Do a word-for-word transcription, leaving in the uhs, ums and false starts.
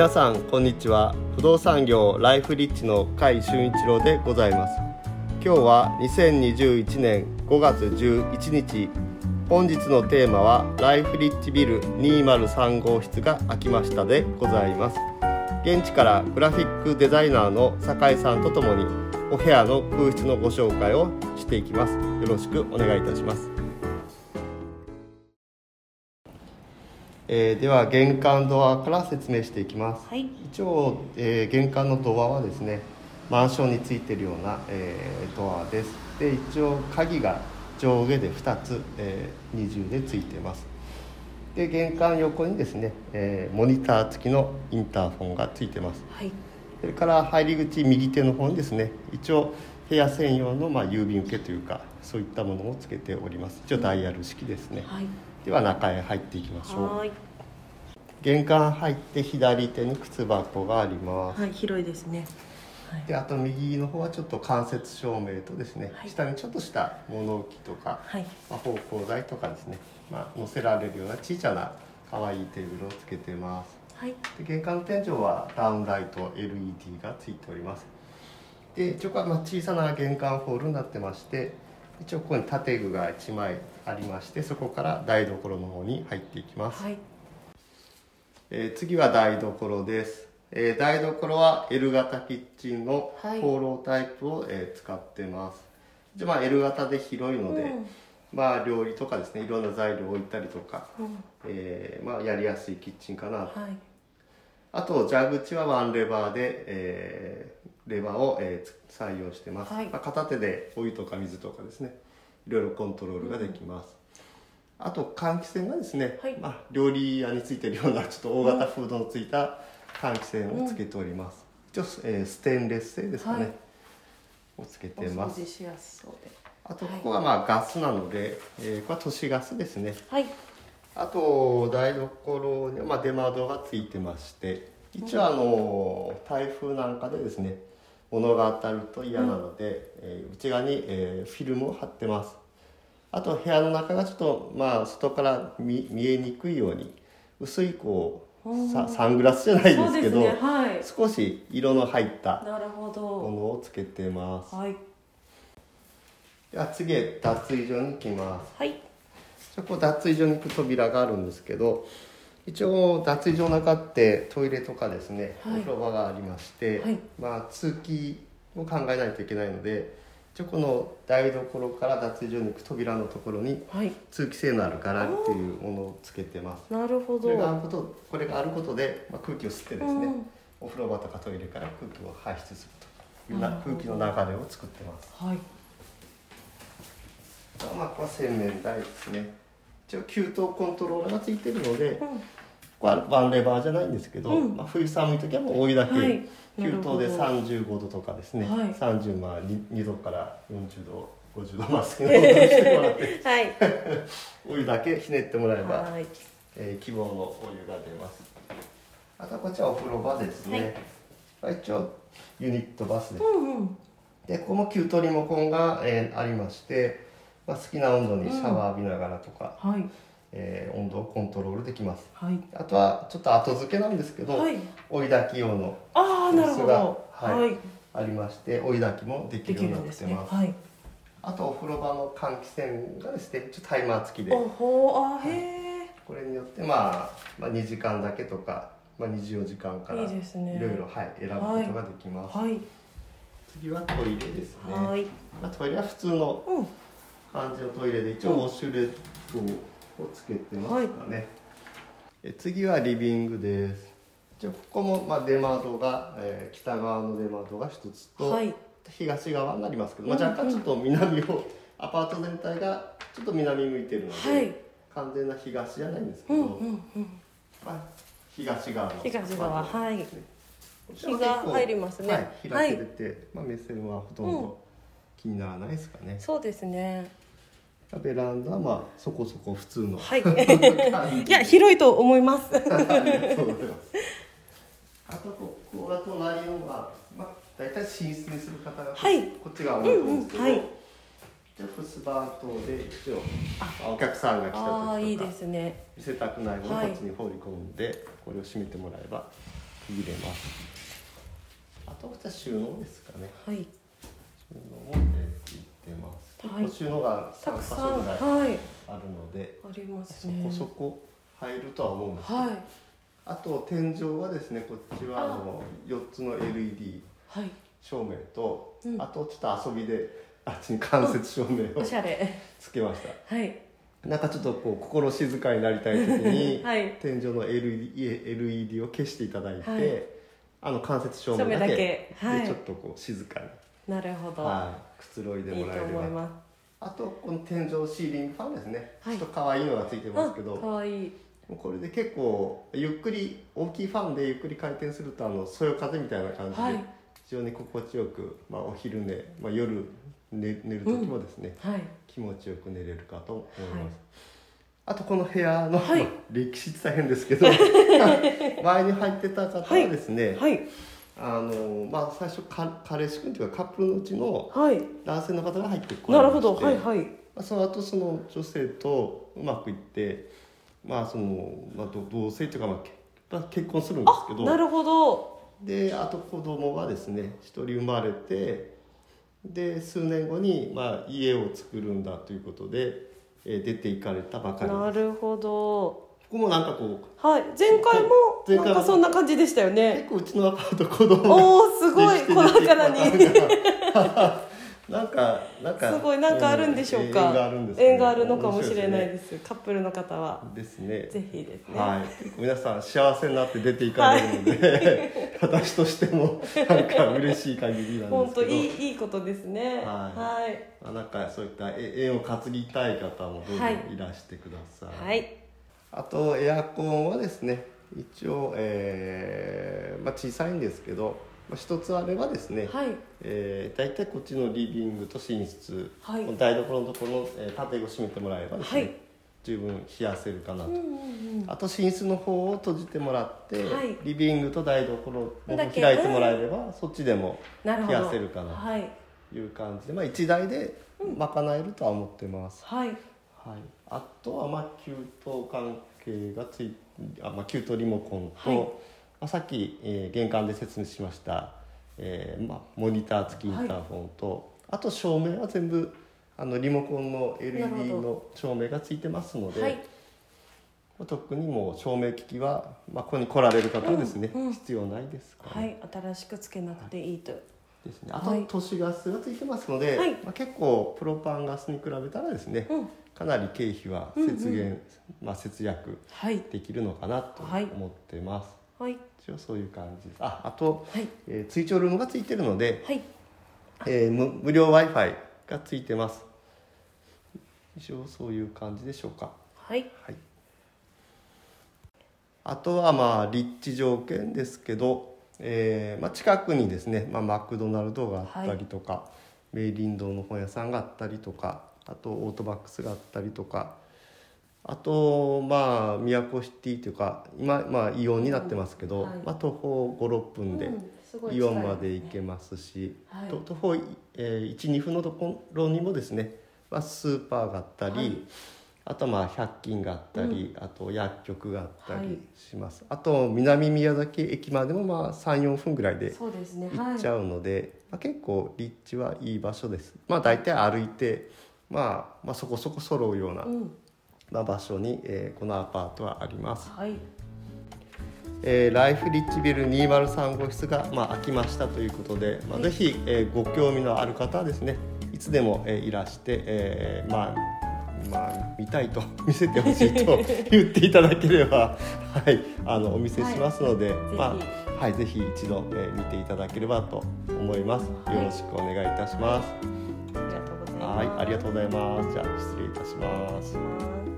皆さんこんにちは。不動産業ライフリッチの甲斐俊一郎でございます。今日はにせんにじゅういちねんごがつじゅういちにち、本日のテーマはライフリッチビルにまるさんごうしつが空きましたでございます。現地からグラフィックデザイナーの酒井さんとともにお部屋の空室のご紹介をしていきます。よろしくお願いいたします。えー、では玄関ドアから説明していきます。 はい、 一応、えー、玄関のドアはですね、マンションについているような、えー、ドアです。で、一応鍵が上下でふたつ、えー、二重でついています。で、玄関横にですね、えー、モニター付きのインターフォンがついています。 はい、 それから入り口右手の方にですね、一応部屋専用の、まあ、郵便受けというかそういったものをつけております。一応ダイヤル式ですね。 はい、 では中へ入っていきましょう。 はい、 玄関入って左手に靴箱があります。 はい、広いですね。はい、 で、あと右の方はちょっと間接照明とですね、 はい、 下にちょっとした物置とか、 はい、 まあ、芳香剤とかですね、まあ、乗せられるような小さな可愛いテーブルをつけてます。 はい、 で、玄関の天井はダウンライト エルイーディー がついております。で、一応まあ小さな玄関ホールになってまして、一応ここに建具がいちまいありまして、そこから台所の方に入っていきます。 はい、 えー、次は台所です。えー、台所は エル 型キッチンのホーロータイプを、えー、使ってます。で、まあ、エル 型で広いので、うん、まあ、料理とかですね、いろんな材料を置いたりとか、うん、えーまあ、やりやすいキッチンかな。はい、あと蛇口はワンレバーで、えー、レバーを、えー、採用してます。はい、まあ、片手でお湯とか水とかですね、いろいろコントロールができます。うん、あと換気扇がですね、はい、まあ、料理屋についているようなちょっと大型フードのついた換気扇をつけております。うん、一応、えー、ステンレス製ですかね、はい、をつけてます。 お掃除しやすそうで。 あとここはまあガスなので、えー、これは都市ガスですね。 はい、 あと台所にはまあ出窓がついてまして、一応あの台風なんかでですね、物が当たると嫌なので、うん、えー、内側に、えー、フィルムを貼ってます。あと部屋の中がちょっとまあ外から 見, 見えにくいように薄いこうサ, サングラスじゃないですけど、ね、はい、少し色の入ったものをつけてます。はい、では次へ脱衣所に行きます。はい、そこ脱衣所に行く扉があるんですけど、一応脱衣所の中ってトイレとかですね、はい、お風呂場がありまして、はい、まあ通気を考えないといけないので、一応この台所から脱衣所に行く扉のところに通気性のあるガラリというものをつけてます。 なるほど。 これがあること、これがあることで、まあ、空気を吸ってですね、うん、お風呂場とかトイレから空気を排出するというな空気の流れを作ってます。はい、まあ、ここは洗面台ですね。一応給湯コントローラーがついているので、うん、ここはワンレバーじゃないんですけど、うん、まあ、冬寒い時はもうお湯だけ、はい、給湯でさんじゅうごどとかですね、はい、さんじゅう、まあ、にどからよんじゅうどごじゅうどまで好きなことにしてもらって、はい、お湯だけひねってもらえば、はい、えー、希望のお湯が出ます。あとはこっちはお風呂場ですね。はい、一応ユニットバスです。うんうん、でここも給湯リモコンが、えー、ありまして、まあ、好きな温度にシャワー浴びながらとか、うん、はい、えー、温度をコントロールできます。はい、あとはちょっと後付けなんですけど、はい、追い炊き用の椅子が、はいはい、ありまして、追い炊きもできるようになってます。ね、はい、あとお風呂場の換気扇がですね、ちょっとタイマー付きで、おほ、あ、へー、これによって、まあ、まあにじかんだけとか、まあ、にじゅうよじかんからいろいろ、はい、選ぶことができます。はいはい、次はトイレですね。はい、まあ、トイレは普通の感じのトイレで、一応ウォシュレットをつけてますかね。はい、え次はリビングです。じゃここもまあ出窓が、えー、北側の出窓が一つと、はい、東側になりますけど、まあ、若干ちょっと南を、うんうん、アパート全体がちょっと南向いてるので、はい、完全な東じゃないんですけど、うんうんうん、まあ、東側の東側、はい、日が入りますね。はい、 開けてて、はい、まあ、目線はほとんど気にならないですかね。 うん、そうですね。 ベランダはまあそこそこ普通の、はい、 いや広いと思います。そうです。 あとここが隣のは、まあ、大体寝室にする方が、はい、こっち側多いんですけど、うんうん、はい、じゃあフスバー等で一応お客さんが来た時とか、 あ、いいですね、 見せたくないものをこっちに放り込んで、これを閉めてもらえば区切れます。あとは収納ですかね。 はい。 収納も、えー、ついてます。はい、収納がさんかしょぐらいあるので、 はい、ありますね。 そこそこ入るとは思うんですけど、 はい、 あと天井はですね、こっちはあのよっつの エルイーディー 照明と、はい、あとちょっと遊びであっちに間接照明をつけました。はい。なんかちょっとこう心静かになりたい時に、はい、天井の エルイーディー を消していただいて、はい、あの間接照明だけ、だけはい、でちょっとこう静かに、 なるほど、 はい、くつろいでもらえれば。いいと思います。あとこの天井シーリングファンですね、はい、ちょっと可愛いのがついてますけど、 可愛い。 これで結構ゆっくり大きいファンでゆっくり回転するとあのそよ風みたいな感じで、はい、非常に心地よく、まあ、お昼寝、まあ、夜寝, 寝る時もですね、うんはい、気持ちよく寝れるかと思います。はい、あとこの部屋の、はい、歴史って大変ですけど前に入ってた方はですね、はいはい、あのまあ、最初彼氏君というかカップルのうちの男性の方が入ってこられまして、なるほど、はいはい、まあ、その後その女性とうまくいって、まあそのまあ、同性というか、まあ、結婚するんですけど、 なるほど。 であと子供がですね一人生まれて、で数年後に、まあ、家を作るんだということで、えー、出て行かれたばかりです。 なるほど。 ここもなんかこう、 はい、前回もなんかそんな感じでしたよね。 結構うちのアパート子供がおーすごいこのからになんかなんかすごいなんかあるんでしょうか。縁があるんですね。縁があるのかもしれないです。カップルの方はですね。 ぜひですね。 はい。皆さん幸せになって出ていかれるので、はい、私としてもなんか嬉しい限りなんですけど。 本当いいいいことですね。はい。 はい、まあ、なんかそういった縁を担ぎたい方もどうぞいらしてください。はい。あとエアコンはですね、一応、えーまあ、小さいんですけど。一つあればですね、はい、えー、大体こっちのリビングと寝室、はい、台所のところの、えー、縦を閉めてもらえばですね、はい、十分冷やせるかなと、うんうんうん、あと寝室の方を閉じてもらって、はい、リビングと台所を開いてもらえれば、うん、そっちでも冷やせるかなという感じで、まあ、いちだいで賄えるとは思ってます、うん、はいはい、あとはまあ給湯関係がついあ、まあ、給湯リモコンと、はい、さっき、えー、玄関で説明しました、えーまあ、モニター付きインターフォンと、はい、あと照明は全部あのリモコンの エルイーディー の照明がついてますので、はい、特にもう照明機器は、まあ、ここに来られる方はですね、うんうん、必要ないですから、ね、 はい、新しくつけなくていいと、はい、 ですね、あと都市ガスがついてますので、はい、まあ、結構プロパンガスに比べたらですね、うん、かなり経費は節減、うんうん、まあ、節約できるのかなと思ってます、はい、一応そういう感じです。あ、あと、はい、えー、追徴ルームがついてるので、はい、えー、無, 無料 Wi-Fi がついてます。一応そういう感じでしょうか。はい、はい、あとはまあ立地条件ですけど、えーまあ、近くにですね、まあ、マクドナルドがあったりとか、はい、メイリン堂の本屋さんがあったりとか、あとオートバックスがあったりとか、あとまあミヤコシティというか今、まあ、イオンになってますけど、うん、はい、まあ、徒歩ごろっぷんでイオンまで行けますし、うん、ね、徒歩、えー、いちにふんのところにもですね、まあ、スーパーがあったり、はい、あとまあひゃく均があったり、うん、あと薬局があったりします、はい、あと南宮崎駅までもまあ さんよんふんぐらいで行っちゃうので、はい、まあ、結構立地はいい場所です。まあ大体歩いて、まあ、まあそこそこ揃うような、うん、まあ、場所に、えー、このアパートはあります、はい、えー、ライフリッチビルにひゃくさん号室が、まあ、空きましたということで、まあ、ぜひ、えー、ご興味のある方はですね、いつでも、えー、いらして、えー、まあまあ見たいと見せてほしいと言っていただければはい、あのお見せしますので、はい、まあ、はい、ぜひ一度、えー、見ていただければと思います、はい、よろしくお願いいたします。 ありがとうございます。 はい、ありがとうございます。じゃあ失礼いたします。